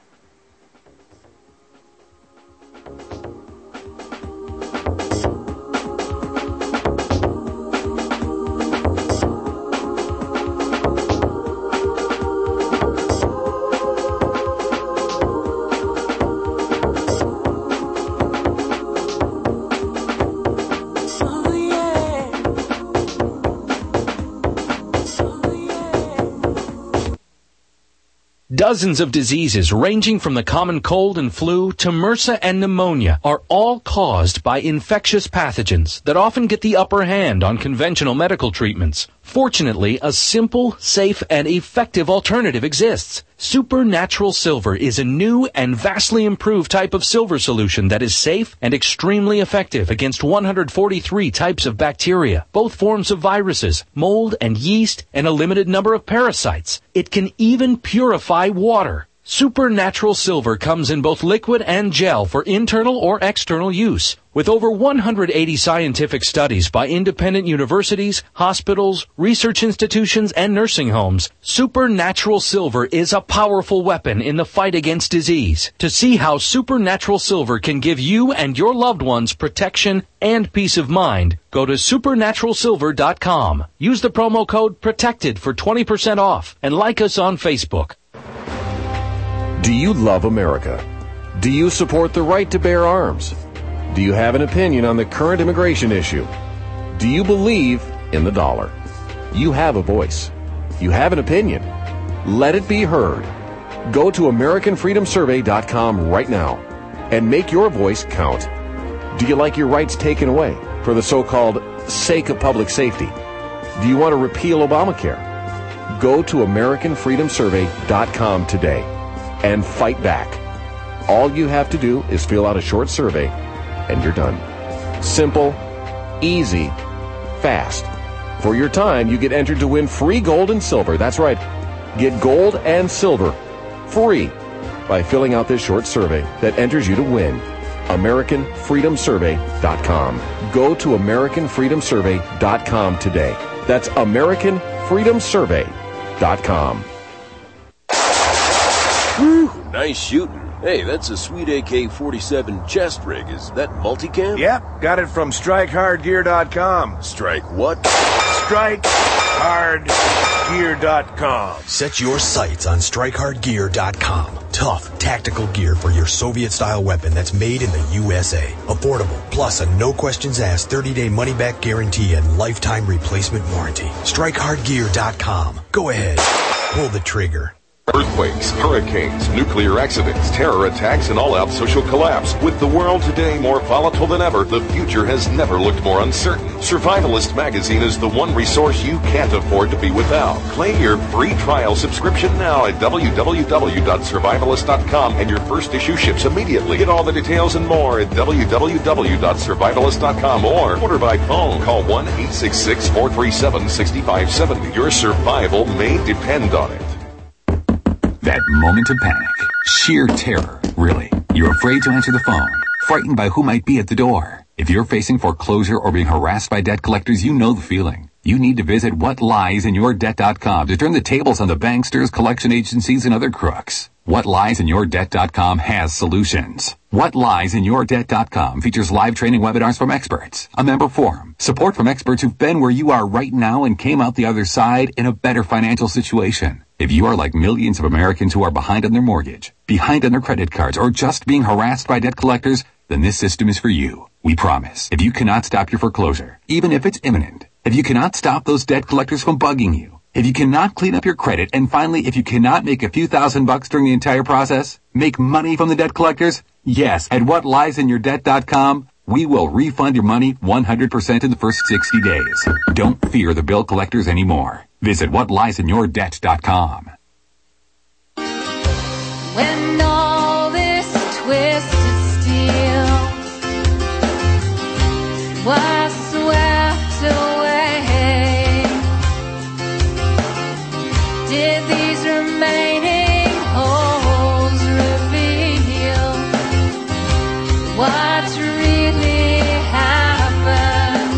Speaker 14: Dozens of diseases ranging from the common cold and flu to MRSA and pneumonia are all caused by infectious pathogens that often get the upper hand on conventional medical treatments. Fortunately, a simple, safe, and effective alternative exists. Supernatural Silver is a new and vastly improved type of silver solution that is safe and extremely effective against 143 types of bacteria, both forms of viruses, mold and yeast, and a limited number of parasites. It can even purify water. Supernatural Silver comes in both liquid and gel for internal or external use. With over 180 scientific studies by independent universities, hospitals, research institutions, and nursing homes, Supernatural Silver is a powerful weapon in the fight against disease. To see how Supernatural Silver can give you and your loved ones protection and peace of mind, go to supernaturalsilver.com. Use the promo code PROTECTED for 20% off and like us on Facebook.
Speaker 18: Do you love America? Do you support the right to bear arms? Do you have an opinion on the current immigration issue? Do you believe in the dollar? You have a voice. You have an opinion. Let it be heard. Go to AmericanFreedomSurvey.com right now and make your voice count. Do you like your rights taken away for the so-called sake of public safety? Do you want to repeal Obamacare? Go to AmericanFreedomSurvey.com today and fight back. All you have to do is fill out a short survey and you're done. Simple, easy, fast. For your time, you get entered to win free gold and silver. That's right. Get gold and silver free by filling out this short survey that enters you to win. AmericanFreedomSurvey.com. Go to AmericanFreedomSurvey.com today. That's AmericanFreedomSurvey.com.
Speaker 3: Whew, nice shooting. Hey, that's a sweet AK-47 chest rig. Is that multicam?
Speaker 4: Yep, got it from StrikeHardGear.com.
Speaker 3: Strike what?
Speaker 4: StrikeHardGear.com.
Speaker 5: Set your sights on StrikeHardGear.com. Tough, tactical gear for your Soviet-style weapon that's made in the USA. Affordable, plus a no-questions-asked 30-day money-back guarantee and lifetime replacement warranty. StrikeHardGear.com. Go ahead. Pull the trigger.
Speaker 6: Earthquakes, hurricanes, nuclear accidents, terror attacks, and all-out social collapse. With the world today more volatile than ever, the future has never looked more uncertain. Survivalist Magazine is the one resource you can't afford to be without. Claim your free trial subscription now at www.survivalist.com, and your first issue ships immediately. Get all the details and more at www.survivalist.com or order by phone. Call 1-866-437-6570. Your survival may depend on it.
Speaker 25: That moment of panic. Sheer terror, really. You're afraid to answer the phone. Frightened by who might be at the door. If you're facing foreclosure or being harassed by debt collectors, you know the feeling. You need to visit whatliesInYourDebt.com to turn the tables on the banksters, collection agencies, and other crooks. WhatLiesInYourDebt.com has solutions. WhatLiesInYourDebt.com features live training webinars from experts, a member forum, support from experts who've been where you are right now and came out the other side in a better financial situation. If you are like millions of Americans who are behind on their mortgage, behind on their credit cards, or just being harassed by debt collectors, then this system is for you. We promise. If you cannot stop your foreclosure, even if it's imminent, if you cannot stop those debt collectors from bugging you, if you cannot clean up your credit, and finally, if you cannot make a few $1,000s during the entire process, make money from the debt collectors, yes, at WhatLiesInYourDebt.com, we will refund your money 100% in the first 60 days. Don't fear the bill collectors anymore. Visit WhatLiesInYourDebt.com.
Speaker 26: When all this twisted steel was swept away, did these remaining holes reveal what really happened?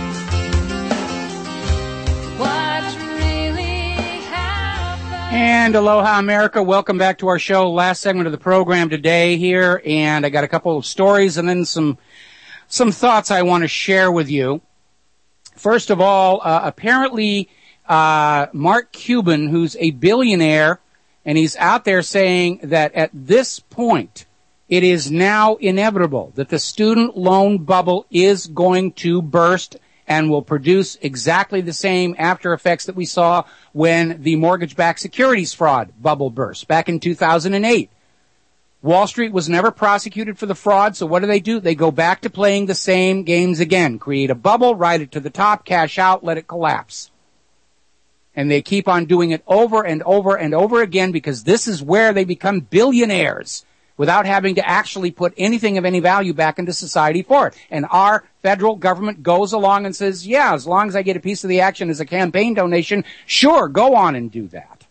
Speaker 26: What really happened?
Speaker 11: And aloha, America. Welcome back to our show. Last segment of the program today here, and I got a couple of stories and then some thoughts I want to share with you. First of all, apparently Mark Cuban, who's a billionaire, and he's out there saying that at this point, it is now inevitable that the student loan bubble is going to burst and will produce exactly the same after effects that we saw when the mortgage-backed securities fraud bubble burst back in 2008. Wall Street was never prosecuted for the fraud, so what do? They go back to playing the same games again. Create a bubble, ride it to the top, cash out, let it collapse. And they keep on doing it over and over and over again because this is where they become billionaires without having to actually put anything of any value back into society for it. And our federal government goes along and says, yeah, as long as I get a piece of the action as a campaign donation, sure, go on and do that.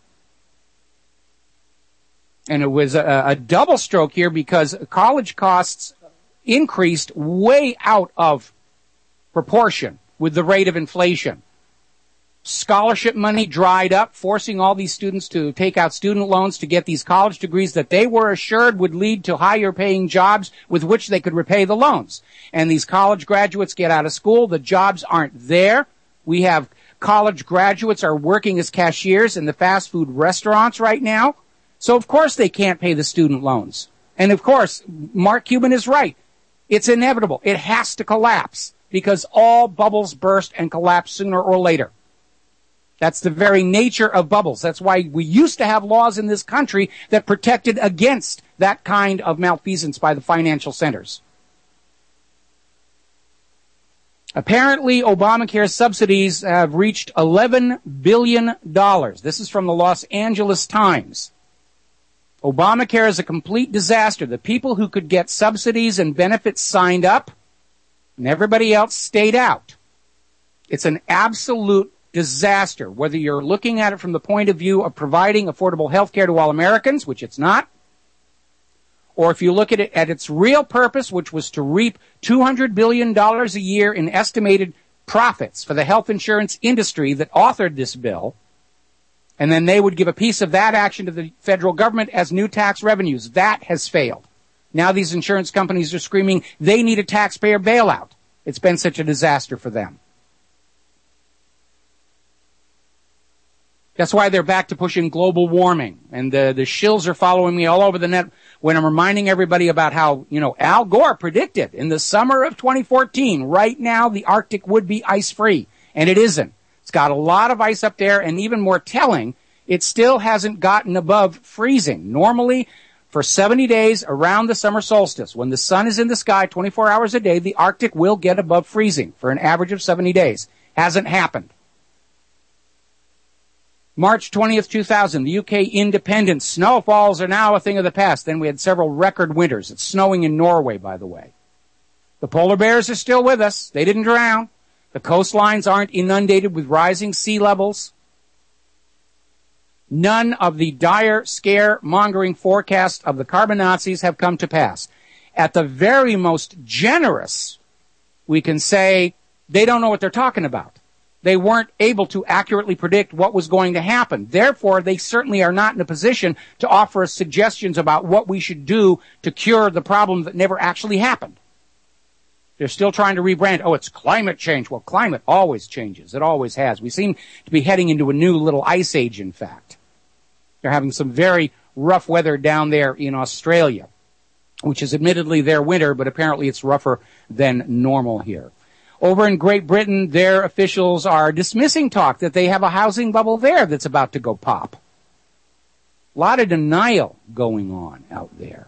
Speaker 11: And it was a double stroke here because college costs increased way out of proportion with the rate of inflation. Scholarship money dried up, forcing all these students to take out student loans to get these college degrees that they were assured would lead to higher paying jobs with which they could repay the loans. And these college graduates get out of school, the jobs aren't there. We have college graduates are working as cashiers in the fast food restaurants right now. So of course they can't pay the student loans. And of course, Mark Cuban is right. It's inevitable. It has to collapse because all bubbles burst and collapse sooner or later. That's the very nature of bubbles. That's why we used to have laws in this country that protected against that kind of malfeasance by the financial centers. Apparently, Obamacare subsidies have reached $11 billion. This is from the Los Angeles Times. Obamacare is a complete disaster. The people who could get subsidies and benefits signed up, and everybody else stayed out. It's an absolute disaster, whether you're looking at it from the point of view of providing affordable health care to all Americans, which it's not, or if you look at it at its real purpose, which was to reap $200 billion a year in estimated profits for the health insurance industry that authored this bill, and then they would give a piece of that action to the federal government as new tax revenues. That has failed. Now these insurance companies are screaming they need a taxpayer bailout. It's been such a disaster for them. That's why they're back to pushing global warming. And the shills are following me all over the net when I'm reminding everybody about how, Al Gore predicted in the summer of 2014, right now the Arctic would be ice-free. And it isn't. It's got a lot of ice up there, and even more telling, it still hasn't gotten above freezing. Normally, for 70 days around the summer solstice, when the sun is in the sky 24 hours a day, the Arctic will get above freezing for an average of 70 days. Hasn't happened. March 20th, 2000, the UK independence. Snowfalls are now a thing of the past. Then we had several record winters. It's snowing in Norway, by the way. The polar bears are still with us. They didn't drown. The coastlines aren't inundated with rising sea levels. None of the dire, scare-mongering forecasts of the carbon Nazis have come to pass. At the very most generous, we can say they don't know what they're talking about. They weren't able to accurately predict what was going to happen. Therefore, they certainly are not in a position to offer us suggestions about what we should do to cure the problem that never actually happened. They're still trying to rebrand. Oh, it's climate change. Well, climate always changes. It always has. We seem to be heading into a new little ice age, in fact. They're having some very rough weather down there in Australia, which is admittedly their winter, but apparently it's rougher than normal here. Over in Great Britain, their officials are dismissing talk that they have a housing bubble there that's about to go pop. A lot of denial going on out there.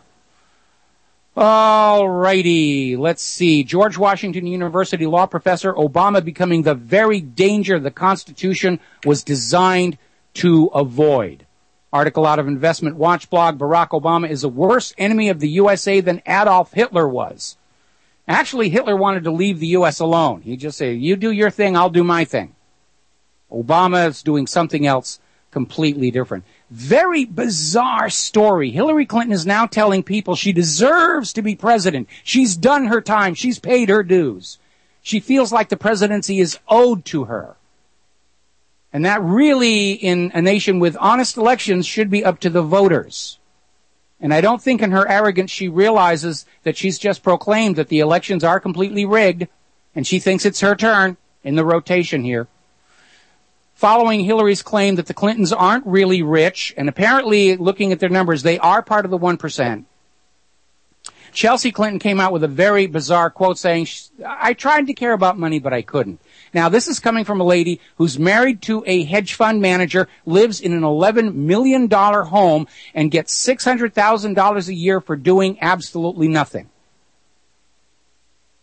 Speaker 11: All righty, let's see. George Washington University law professor, Obama becoming the very danger the Constitution was designed to avoid. Article out of Investment Watch blog, Barack Obama is a worse enemy of the USA than Adolf Hitler was. Actually, Hitler wanted to leave the U.S. alone. He just said, you do your thing, I'll do my thing. Obama is doing something else completely different. Very bizarre story. Hillary Clinton is now telling people she deserves to be president. She's done her time. She's paid her dues. She feels like the presidency is owed to her. And that really, in a nation with honest elections, should be up to the voters. And I don't think in her arrogance she realizes that she's just proclaimed that the elections are completely rigged, and she thinks it's her turn in the rotation here. Following Hillary's claim that the Clintons aren't really rich, and apparently, looking at their numbers, they are part of the 1%. Chelsea Clinton came out with a very bizarre quote saying, I tried to care about money, but I couldn't. Now, this is coming from a lady who's married to a hedge fund manager, lives in an $11 million home, and gets $600,000 a year for doing absolutely nothing.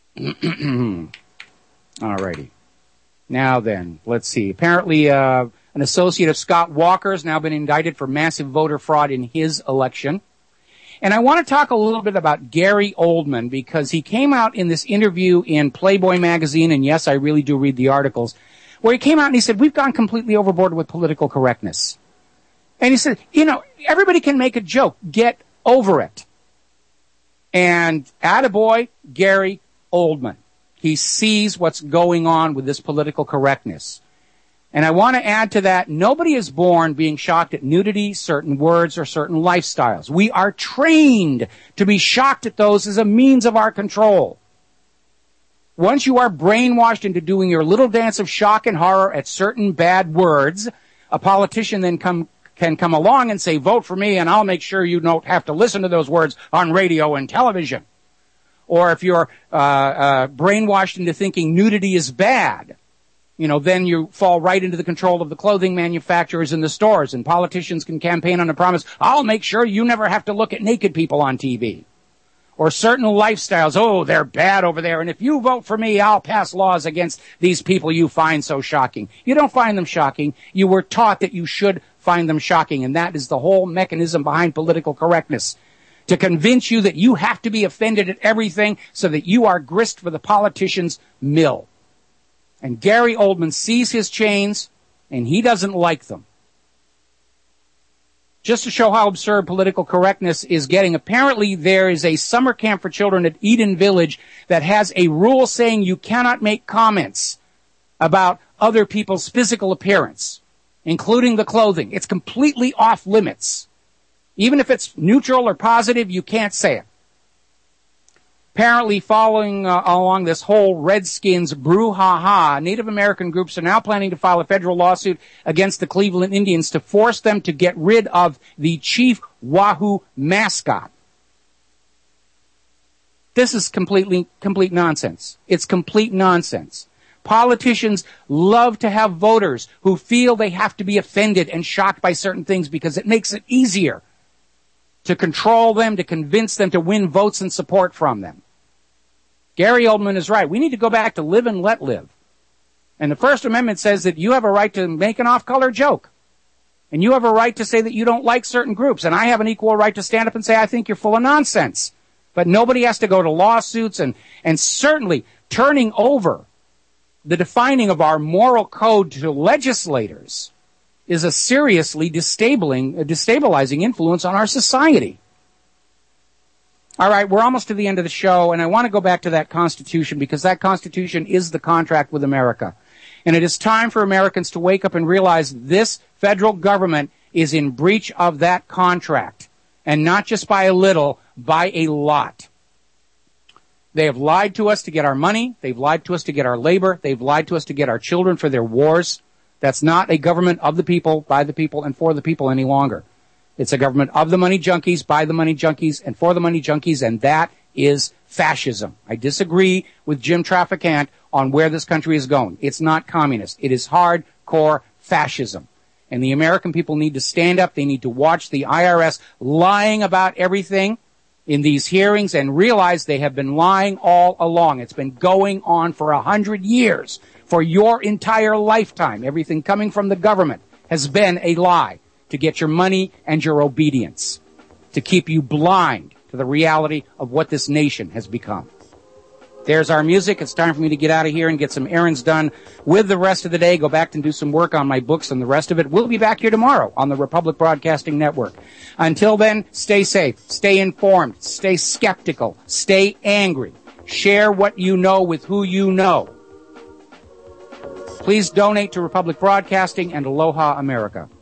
Speaker 11: All righty. Now then, let's see. Apparently, An associate of Scott Walker has now been indicted for massive voter fraud in his election. And I want to talk a little bit about Gary Oldman, because he came out in this interview in Playboy magazine, and yes, I really do read the articles, where he came out and he said, we've gone completely overboard with political correctness. And he said, everybody can make a joke. Get over it. And attaboy, Gary Oldman. He sees what's going on with this political correctness. And I want to add to that, nobody is born being shocked at nudity, certain words, or certain lifestyles. We are trained to be shocked at those as a means of our control. Once you are brainwashed into doing your little dance of shock and horror at certain bad words, a politician then can come along and say, vote for me and I'll make sure you don't have to listen to those words on radio and television. Or if you're brainwashed into thinking nudity is bad, then you fall right into the control of the clothing manufacturers in the stores, and politicians can campaign on a promise, I'll make sure you never have to look at naked people on TV. Or certain lifestyles, oh, they're bad over there, and if you vote for me, I'll pass laws against these people you find so shocking. You don't find them shocking. You were taught that you should find them shocking, and that is the whole mechanism behind political correctness. To convince you that you have to be offended at everything so that you are grist for the politician's mill. And Gary Oldman sees his chains, and he doesn't like them. Just to show how absurd political correctness is getting, apparently there is a summer camp for children at Eden Village that has a rule saying you cannot make comments about other people's physical appearance, including the clothing. It's completely off limits. Even if it's neutral or positive, you can't say it. Apparently, following along this whole Redskins brouhaha, Native American groups are now planning to file a federal lawsuit against the Cleveland Indians to force them to get rid of the Chief Wahoo mascot. This is complete nonsense. It's complete nonsense. Politicians love to have voters who feel they have to be offended and shocked by certain things because it makes it easier to control them, to convince them, to win votes and support from them. Gary Oldman is right. We need to go back to live and let live. And the First Amendment says that you have a right to make an off-color joke. And you have a right to say that you don't like certain groups. And I have an equal right to stand up and say, I think you're full of nonsense. But nobody has to go to lawsuits, and certainly turning over the defining of our moral code to legislators is a seriously destabilizing influence on our society. All right, we're almost to the end of the show, and I want to go back to that Constitution because that Constitution is the contract with America. And it is time for Americans to wake up and realize this federal government is in breach of that contract. And not just by a little, by a lot. They have lied to us to get our money. They've lied to us to get our labor. They've lied to us to get our children for their wars. That's not a government of the people, by the people, and for the people any longer. It's a government of the money junkies, by the money junkies, and for the money junkies, and that is fascism. I disagree with Jim Traficant on where this country is going. It's not communist. It is hardcore fascism. And the American people need to stand up. They need to watch the IRS lying about everything in these hearings and realize they have been lying all along. It's been going on for 100 years. For your entire lifetime, everything coming from the government has been a lie to get your money and your obedience, to keep you blind to the reality of what this nation has become. There's our music. It's time for me to get out of here and get some errands done with the rest of the day, go back and do some work on my books and the rest of it. We'll be back here tomorrow on the Republic Broadcasting Network. Until then, stay safe, stay informed, stay skeptical, stay angry. Share what you know with who you know. Please donate to Republic Broadcasting and Aloha America.